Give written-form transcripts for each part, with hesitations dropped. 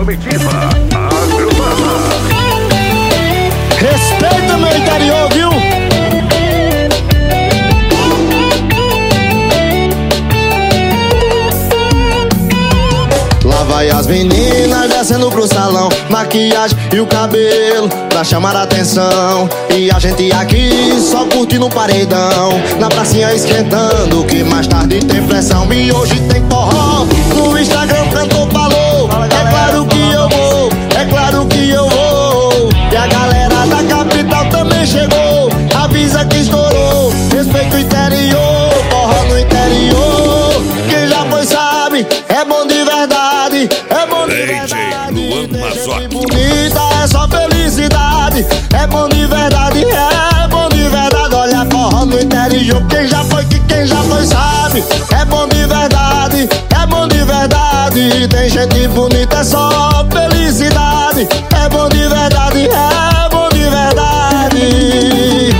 comitiva agrupava. Respeita meu interior, viu? Lá vai as meninas descendo pro salão, maquiagem e o cabelo pra chamar a atenção. E a gente aqui só curtindo um paredão, na pracinha esquentando, que mais tarde tem pressão. E hoje tem forró, no Instagram cantor falou. É claro que eu vou, é claro que eu vou. E a galera da capital também chegou, avisa que estourou. Respeito o interior, forró no interior. Quem já foi sabe, é bom de verdade, é bom de verdade. Tem gente bonita, é só felicidade. É bom de verdade, é bom de verdade. Olha, forró no interior, quem já foi sabe. É bom de verdade, é bom de verdade. Tem gente bonita, é só felicidade. É bom de verdade, é bom de verdade.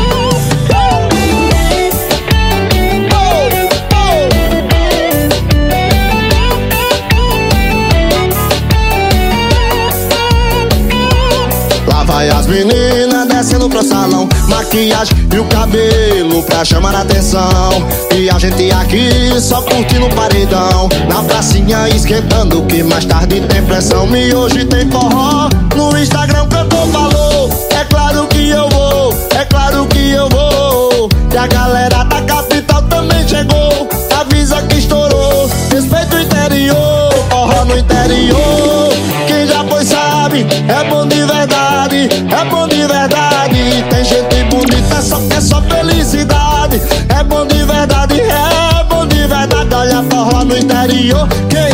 Vai as meninas descendo pro salão, maquiagem e o cabelo pra chamar a atenção. E a gente aqui só curtindo o paredão, na pracinha esquentando, que mais tarde tem pressão. E hoje tem forró, no Instagram cantor falou. É claro que eu vou, é claro que eu vou. E a galera da capital também chegou, avisa que estourou. Respeito o interior, forró no interior. Quem já foi sabe, é bom de verdade, é bom de verdade. Tem gente bonita, é só felicidade. É bom de verdade, é bom de verdade. Olha, forró no interior, quem